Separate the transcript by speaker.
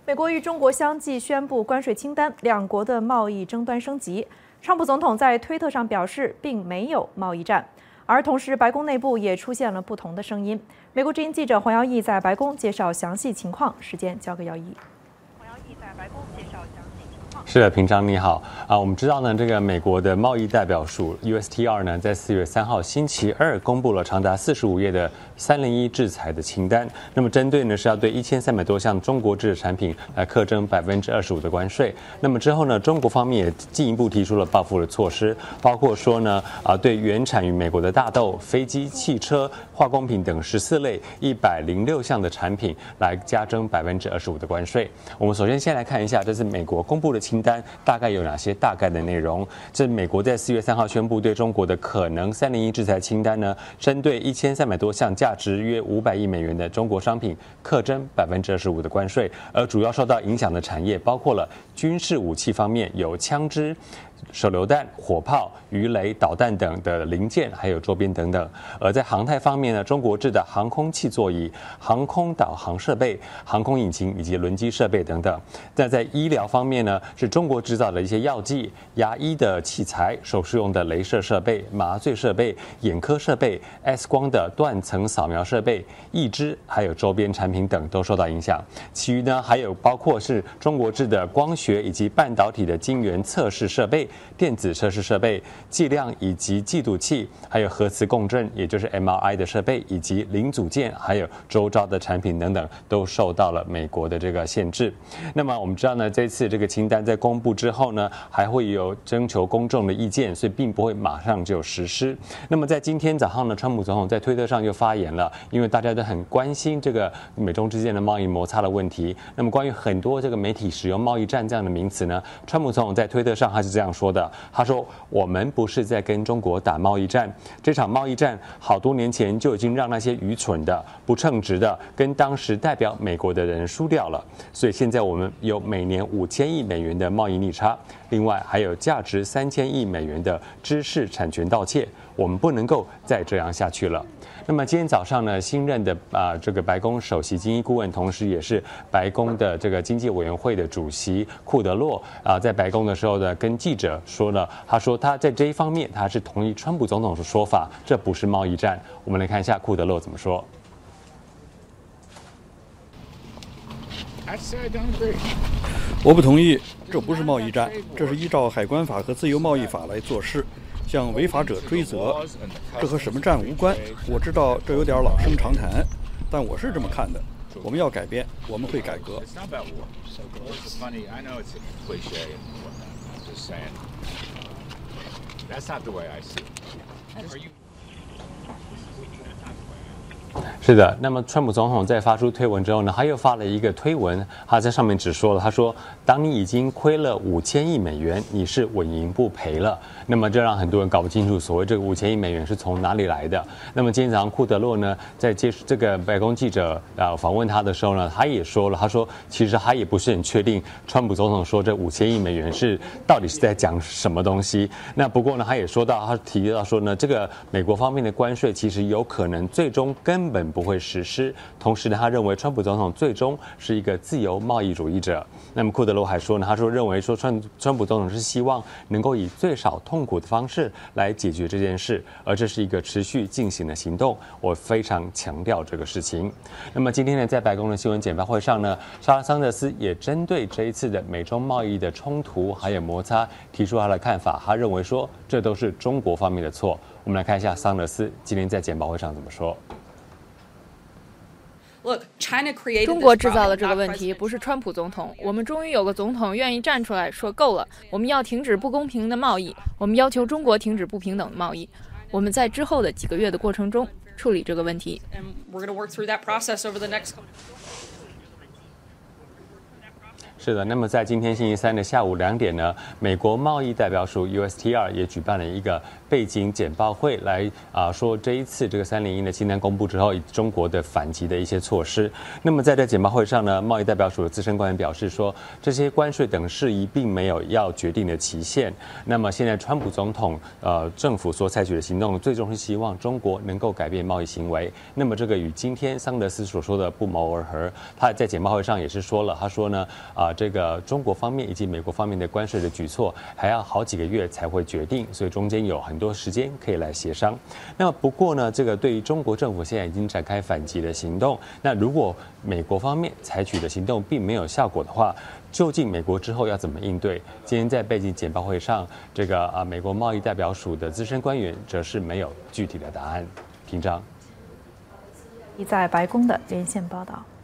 Speaker 1: 美国与中国相继宣布关税清单，两国的贸易争端升级。川普总统在推特上表示，并没有贸易战。而同时，白宫内部也出现了不同的声音。美国之音记者黄耀义在白宫介绍详细情况，时间交给耀义。黄耀义在白宫介绍详细情况。
Speaker 2: 是的，平常你好啊。我们知道呢，这个美国的贸易代表署 USTR 呢，在4月3号星期二公布了长达45页的301制裁的清单。那么针对呢是要对1300多项中国制的产品来课征25%的关税。那么之后呢，中国方面也进一步提出了报复的措施，包括说呢对原产于美国的大豆、飞机、汽车、化工品等14类106项的产品来加征25%的关税。我们首先先来看一下，这是美国公布的清单大概有哪些大概的内容。这美国在4月3号宣布对中国的可能301制裁清单呢，针对1300多项价值约500亿美元的中国商品课征25%的关税，而主要受到影响的产业包括了军事武器方面有枪支、手榴弹、火炮、鱼雷、导弹等的零件，还有周边等等。而在航太方面呢，中国制的航空器座椅、航空导航设备、航空引擎以及轮机设备等等。但在医疗方面呢，是中国制造的一些药剂、牙医的器材、手术用的雷射设备、麻醉设备、眼科设备、X 光的断层扫描设备、义肢，还有周边产品等都受到影响。其余呢，还有包括是中国制的光学以及半导体的晶圆测试设备、电子测试设备、计量以及计度器，还有核磁共振，也就是 MRI 的设备，以及零组件，还有周遭的产品等等，都受到了美国的这个限制。那么我们知道呢，这次这个清单在公布之后呢，还会有征求公众的意见，所以并不会马上就实施。那么在今天早上呢，川普总统在推特上又发言了，因为大家都很关心这个美中之间的贸易摩擦的问题。那么关于很多这个媒体使用贸易战这样的名词呢，川普总统在推特上他是这样说的，他说：“我们不是在跟中国打贸易战，这场贸易战好多年前就已经让那些愚蠢的、不称职的、跟当时代表美国的人输掉了。所以现在我们有每年5000亿美元的贸易逆差，另外还有价值3000亿美元的知识产权盗窃，我们不能够再这样下去了。”那么今天早上呢，新任的这个白宫首席经济顾问，同时也是白宫的这个经济委员会的主席库德洛在白宫的时候呢，跟记者说了，他说他在这一方面他是同意川普总统的说法，这不是贸易战。我们来看一下库德洛怎么说。
Speaker 3: 我不同意，这不是贸易战，这是依照海关法和自由贸易法来做事，向违法者追责，这和什么战无关。我知道这有点老生常谈，但我是这么看的。我们要改变，我们会改革。
Speaker 2: 是的，那么川普总统在发出推文之后呢，他又发了一个推文，他在上面只说了，他说：“当你已经亏了5000亿美元，你是稳赢不赔了。”那么这让很多人搞不清楚，所谓这个5000亿美元是从哪里来的。那么今天早上库德洛呢，在接受这个白宫记者访问他的时候呢，他也说了，他说其实他也不是很确定，川普总统说这5000亿美元是到底是在讲什么东西。那不过呢，他也说到，他提到说呢，这个美国方面的关税其实有可能最终根本不会实施。同时呢，他认为川普总统最终是一个自由贸易主义者。那么库德洛还说呢，他说认为说川普总统是希望能够以最少痛苦的方式来解决这件事，而这是一个持续进行的行动。我非常强调这个事情。那么今天呢，在白宫的新闻简报会上呢，莎拉桑德斯也针对这一次的美中贸易的冲突还有摩擦提出他的看法。他认为说这都是中国方面的错。我们来看一下桑德斯今天在简报会上怎么说。
Speaker 4: 中国制造了这个问题，不是川普总统。我们终于有个总统愿意站出来说够了，我们要停止不公平的贸易，我们要求中国停止不平等的贸易。我们在之后的几个月的过程中处理这个问题。
Speaker 2: 是的，那么在今天星期三的下午2点呢，美国贸易代表署 USTR 也举办了一个背景简报会，来说这一次这个301的清单公布之后，中国的反击的一些措施。那么在这简报会上呢，贸易代表署的资深官员表示说，这些关税等事宜并没有要决定的期限。那么现在川普总统政府所采取的行动，最终是希望中国能够改变贸易行为。那么这个与今天桑德斯所说的不谋而合。他在简报会上也是说了，他说呢，这个中国方面以及美国方面的关税的举措还要好几个月才会决定，所以中间有很多时间可以来协商。那么不过呢，这个对于中国政府现在已经展开反击的行动，那如果美国方面采取的行动并没有效果的话，究竟美国之后要怎么应对？今天在背景简报会上，这个美国贸易代表署的资深官员则是没有具体的答案。平章，
Speaker 1: 在白宫的连线报道。